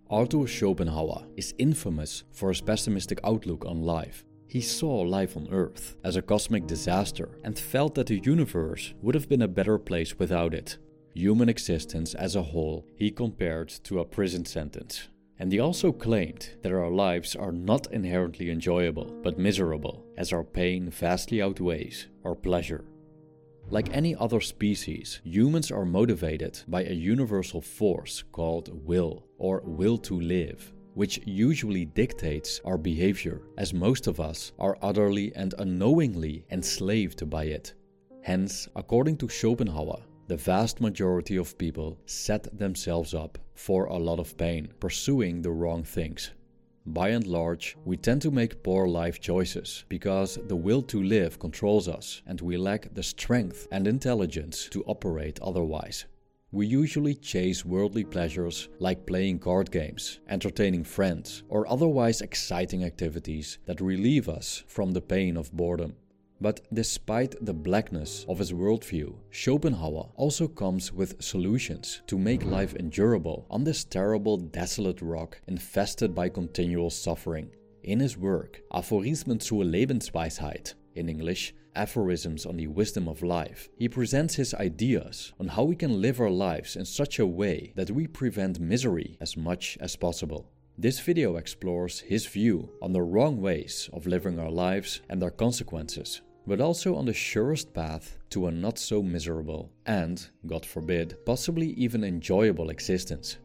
Arthur Schopenhauer is infamous for his pessimistic outlook on life. He saw life on Earth as a cosmic disaster and felt that the universe would have been a better place without it. Human existence as a whole he compared to a prison sentence. And he also claimed that our lives are not inherently enjoyable, but miserable, as our pain vastly outweighs our pleasure. Like any other species, humans are motivated by a universal force called will, or will to live, which usually dictates our behavior, as most of us are utterly and unknowingly enslaved by it. Hence, according to Schopenhauer, the vast majority of people set themselves up for a lot of pain, pursuing the wrong things. By and large, we tend to make poor life choices because the will to live controls us and we lack the strength and intelligence to operate otherwise. We usually chase worldly pleasures like playing card games, entertaining friends, or otherwise exciting activities that relieve us from the pain of boredom. But despite the blackness of his worldview, Schopenhauer also comes with solutions to make life endurable on this terrible, desolate rock infested by continual suffering. In his work, Aphorismen zur Lebensweisheit, in English, Aphorisms on the Wisdom of Life, he presents his ideas on how we can live our lives in such a way that we prevent misery as much as possible. This video explores his view on the wrong ways of living our lives and their consequences, but also on the surest path to a not so miserable and, God forbid, possibly even enjoyable existence.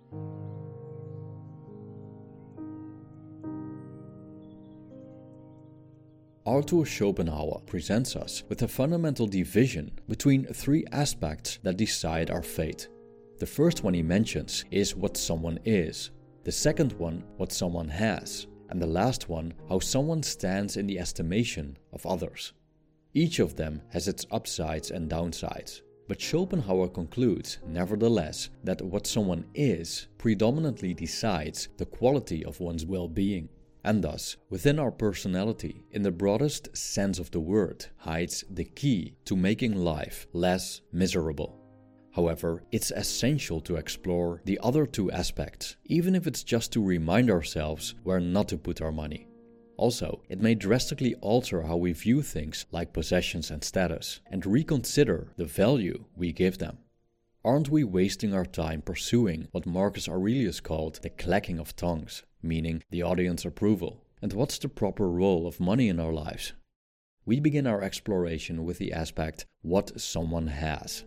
Arthur Schopenhauer presents us with a fundamental division between three aspects that decide our fate. The first one he mentions is what someone is. The second one, what someone has, and the last one, how someone stands in the estimation of others. Each of them has its upsides and downsides, but Schopenhauer concludes, nevertheless, that what someone is predominantly decides the quality of one's well-being, and thus, within our personality, in the broadest sense of the word, hides the key to making life less miserable. However, it's essential to explore the other two aspects, even if it's just to remind ourselves where not to put our money. Also, it may drastically alter how we view things like possessions and status, and reconsider the value we give them. Aren't we wasting our time pursuing what Marcus Aurelius called the clacking of tongues, meaning the audience approval? And what's the proper role of money in our lives? We begin our exploration with the aspect what someone has.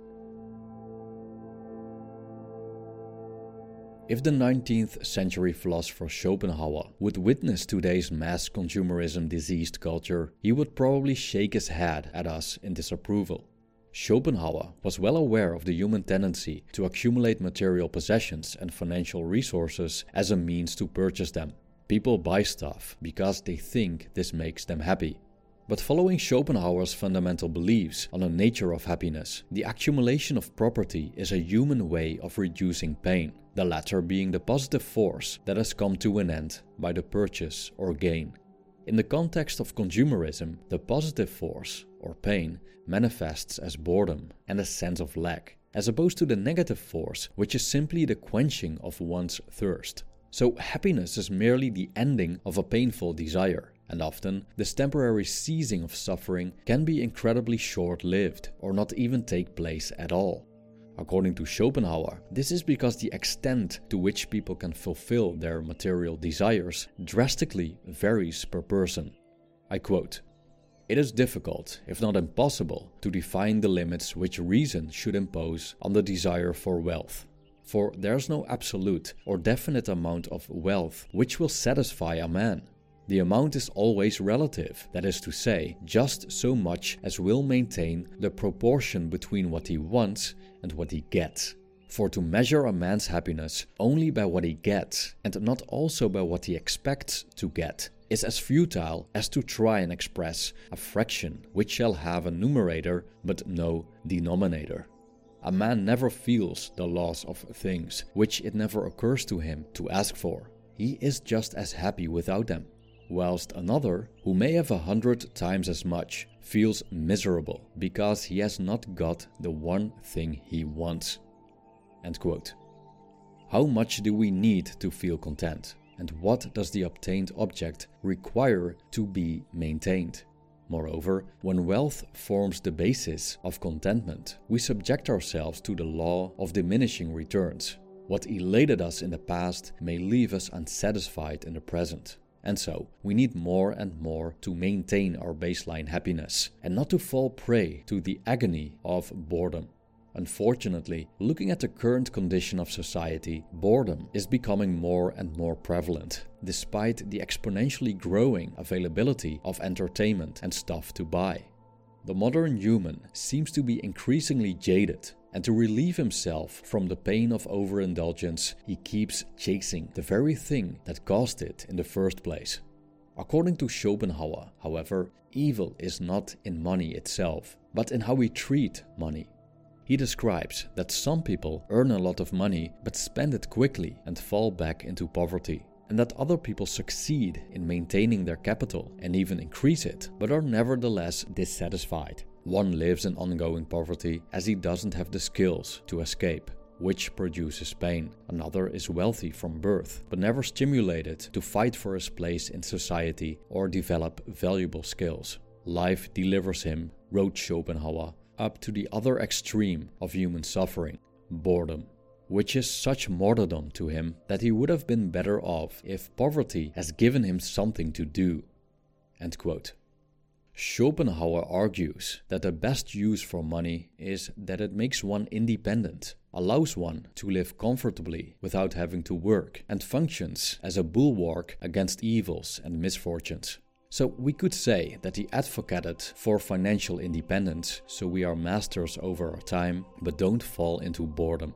If the 19th century philosopher Schopenhauer would witness today's mass consumerism diseased culture, he would probably shake his head at us in disapproval. Schopenhauer was well aware of the human tendency to accumulate material possessions and financial resources as a means to purchase them. People buy stuff because they think this makes them happy. But following Schopenhauer's fundamental beliefs on the nature of happiness, the accumulation of property is a human way of reducing pain, the latter being the positive force that has come to an end by the purchase or gain. In the context of consumerism, the positive force, or pain, manifests as boredom and a sense of lack, as opposed to the negative force, which is simply the quenching of one's thirst. So happiness is merely the ending of a painful desire, and often this temporary ceasing of suffering can be incredibly short-lived or not even take place at all. According to Schopenhauer, this is because the extent to which people can fulfill their material desires drastically varies per person. I quote, "It is difficult, if not impossible, to define the limits which reason should impose on the desire for wealth. For there's no absolute or definite amount of wealth which will satisfy a man. The amount is always relative, that is to say, just so much as will maintain the proportion between what he wants and what he gets. For to measure a man's happiness only by what he gets, and not also by what he expects to get, is as futile as to try and express a fraction which shall have a numerator but no denominator. A man never feels the loss of things which it never occurs to him to ask for. He is just as happy without them. Whilst another, who may have 100 times as much, feels miserable because he has not got the one thing he wants." End quote. How much do we need to feel content? And what does the obtained object require to be maintained? Moreover, when wealth forms the basis of contentment, we subject ourselves to the law of diminishing returns. What elated us in the past may leave us unsatisfied in the present. And so, we need more and more to maintain our baseline happiness and not to fall prey to the agony of boredom. Unfortunately, looking at the current condition of society, boredom is becoming more and more prevalent, despite the exponentially growing availability of entertainment and stuff to buy. The modern human seems to be increasingly jaded, and to relieve himself from the pain of overindulgence, he keeps chasing the very thing that caused it in the first place. According to Schopenhauer, however, evil is not in money itself, but in how we treat money. He describes that some people earn a lot of money but spend it quickly and fall back into poverty, and that other people succeed in maintaining their capital and even increase it, but are nevertheless dissatisfied. One lives in ongoing poverty as he doesn't have the skills to escape, which produces pain. Another is wealthy from birth, but never stimulated to fight for his place in society or develop valuable skills. Life delivers him, wrote Schopenhauer, up to the other extreme of human suffering, boredom, which is such martyrdom to him that he would have been better off if poverty has given him something to do. End quote. Schopenhauer argues that the best use for money is that it makes one independent, allows one to live comfortably without having to work, and functions as a bulwark against evils and misfortunes. So we could say that he advocated for financial independence, so we are masters over our time, but don't fall into boredom.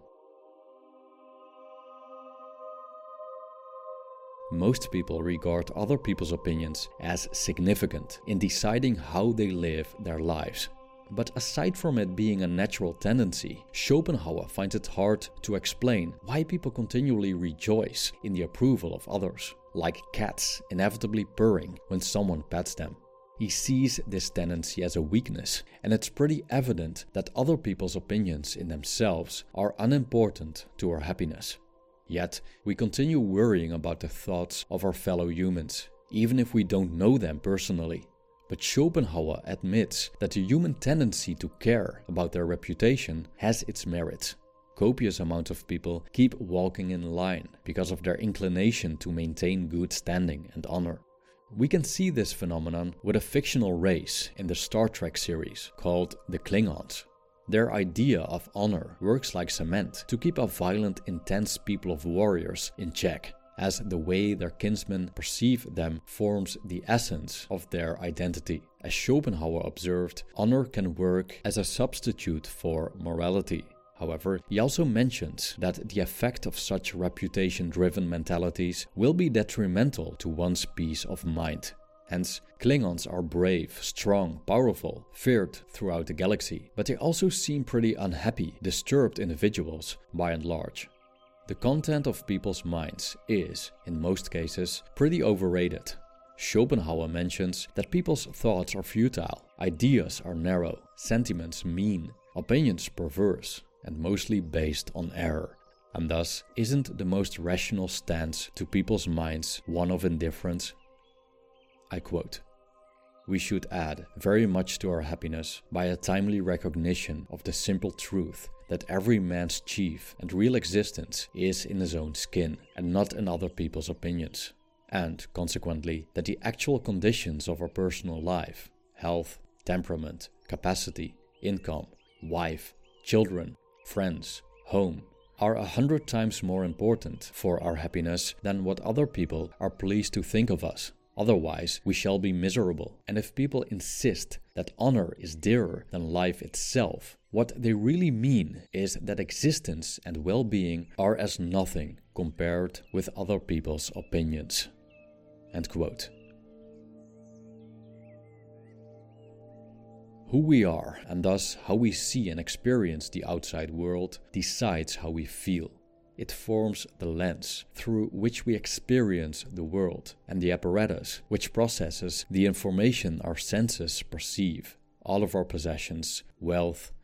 Most people regard other people's opinions as significant in deciding how they live their lives. But aside from it being a natural tendency, Schopenhauer finds it hard to explain why people continually rejoice in the approval of others, like cats inevitably purring when someone pets them. He sees this tendency as a weakness, and it's pretty evident that other people's opinions in themselves are unimportant to our happiness. Yet, we continue worrying about the thoughts of our fellow humans, even if we don't know them personally. But Schopenhauer admits that the human tendency to care about their reputation has its merits. Copious amounts of people keep walking in line because of their inclination to maintain good standing and honor. We can see this phenomenon with a fictional race in the Star Trek series called the Klingons. Their idea of honor works like cement to keep a violent, intense people of warriors in check, as the way their kinsmen perceive them forms the essence of their identity. As Schopenhauer observed, honor can work as a substitute for morality. However, he also mentions that the effect of such reputation-driven mentalities will be detrimental to one's peace of mind. Hence, Klingons are brave, strong, powerful, feared throughout the galaxy, but they also seem pretty unhappy, disturbed individuals by and large. The content of people's minds is, in most cases, pretty overrated. Schopenhauer mentions that people's thoughts are futile, ideas are narrow, sentiments mean, opinions perverse, and mostly based on error. And thus, isn't the most rational stance to people's minds one of indifference? I quote, "We should add very much to our happiness by a timely recognition of the simple truth that every man's chief and real existence is in his own skin and not in other people's opinions, and consequently that the actual conditions of our personal life, health, temperament, capacity, income, wife, children, friends, home, are 100 times more important for our happiness than what other people are pleased to think of us. Otherwise, we shall be miserable. And if people insist that honor is dearer than life itself, what they really mean is that existence and well-being are as nothing compared with other people's opinions." End quote. Who we are, and thus how we see and experience the outside world, decides how we feel. It forms the lens through which we experience the world, and the apparatus which processes the information our senses perceive. All of our possessions, wealth,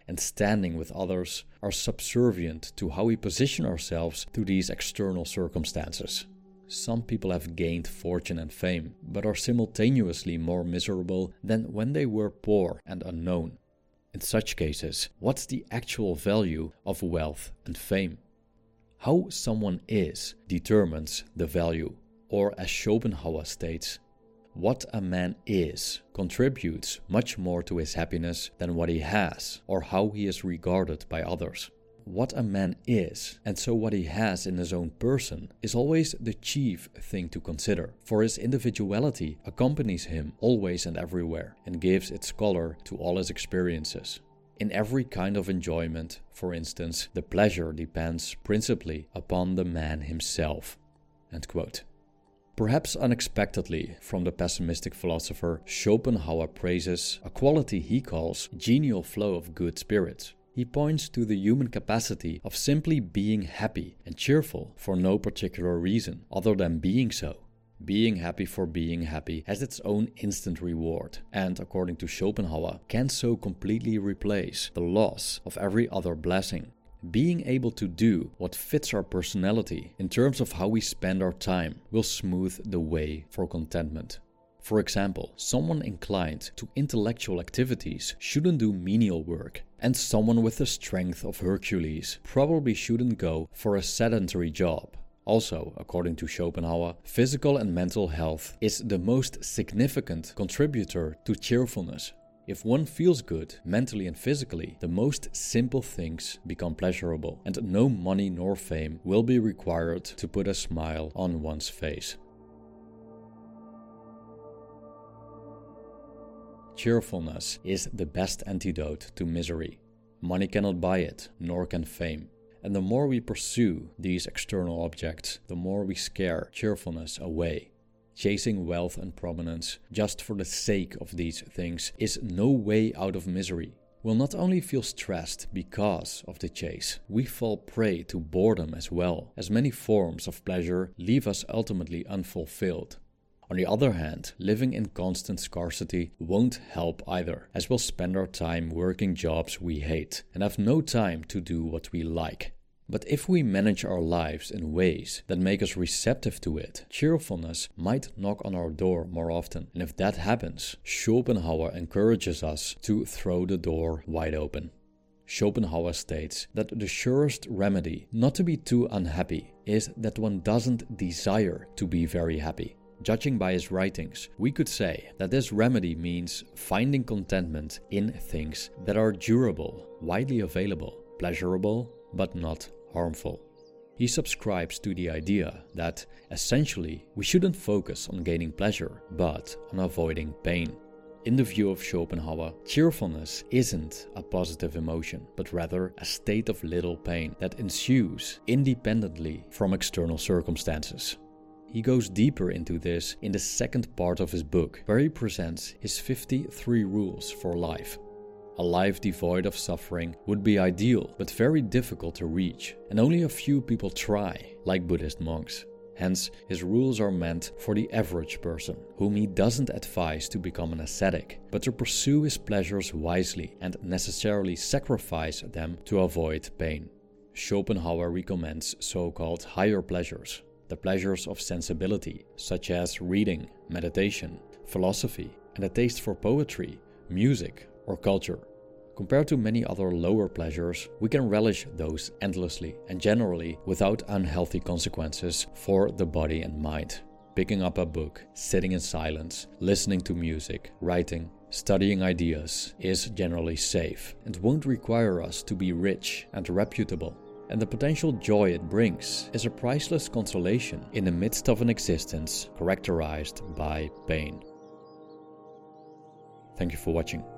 and standing with others are subservient to how we position ourselves to these external circumstances. Some people have gained fortune and fame, but are simultaneously more miserable than when they were poor and unknown. In such cases, what's the actual value of wealth and fame? How someone is determines the value, or as Schopenhauer states, what a man is contributes much more to his happiness than what he has or how he is regarded by others. What a man is, and so what he has in his own person, is always the chief thing to consider, for his individuality accompanies him always and everywhere and gives its color to all his experiences. In every kind of enjoyment, for instance, the pleasure depends principally upon the man himself." End quote. Perhaps unexpectedly from the pessimistic philosopher, Schopenhauer praises a quality he calls genial flow of good spirits. He points to the human capacity of simply being happy and cheerful for no particular reason other than being so. Being happy for being happy has its own instant reward, and according to Schopenhauer, can so completely replace the loss of every other blessing. Being able to do what fits our personality in terms of how we spend our time will smooth the way for contentment. For example, someone inclined to intellectual activities shouldn't do menial work, and someone with the strength of Hercules probably shouldn't go for a sedentary job. Also, according to Schopenhauer, physical and mental health is the most significant contributor to cheerfulness. If one feels good, mentally and physically, the most simple things become pleasurable, and no money nor fame will be required to put a smile on one's face. Cheerfulness is the best antidote to misery. Money cannot buy it, nor can fame. And the more we pursue these external objects, the more we scare cheerfulness away. Chasing wealth and prominence just for the sake of these things is no way out of misery. We'll not only feel stressed because of the chase, we fall prey to boredom as well, as many forms of pleasure leave us ultimately unfulfilled. On the other hand, living in constant scarcity won't help either, as we'll spend our time working jobs we hate and have no time to do what we like. But if we manage our lives in ways that make us receptive to it, cheerfulness might knock on our door more often. And if that happens, Schopenhauer encourages us to throw the door wide open. Schopenhauer states that the surest remedy not to be too unhappy is that one doesn't desire to be very happy. Judging by his writings, we could say that this remedy means finding contentment in things that are durable, widely available, pleasurable, but not harmful. He subscribes to the idea that, essentially, we shouldn't focus on gaining pleasure, but on avoiding pain. In the view of Schopenhauer, cheerfulness isn't a positive emotion, but rather a state of little pain that ensues independently from external circumstances. He goes deeper into this in the second part of his book, where he presents his 53 rules for life. A life devoid of suffering would be ideal, but very difficult to reach, and only a few people try, like Buddhist monks. Hence, his rules are meant for the average person, whom he doesn't advise to become an ascetic, but to pursue his pleasures wisely and necessarily sacrifice them to avoid pain. Schopenhauer recommends so-called higher pleasures, the pleasures of sensibility, such as reading, meditation, philosophy, and a taste for poetry, music, or culture. Compared to many other lower pleasures, we can relish those endlessly and generally without unhealthy consequences for the body and mind. Picking up a book, sitting in silence, listening to music, writing, studying ideas is generally safe and won't require us to be rich and reputable. And the potential joy it brings is a priceless consolation in the midst of an existence characterized by pain. Thank you for watching.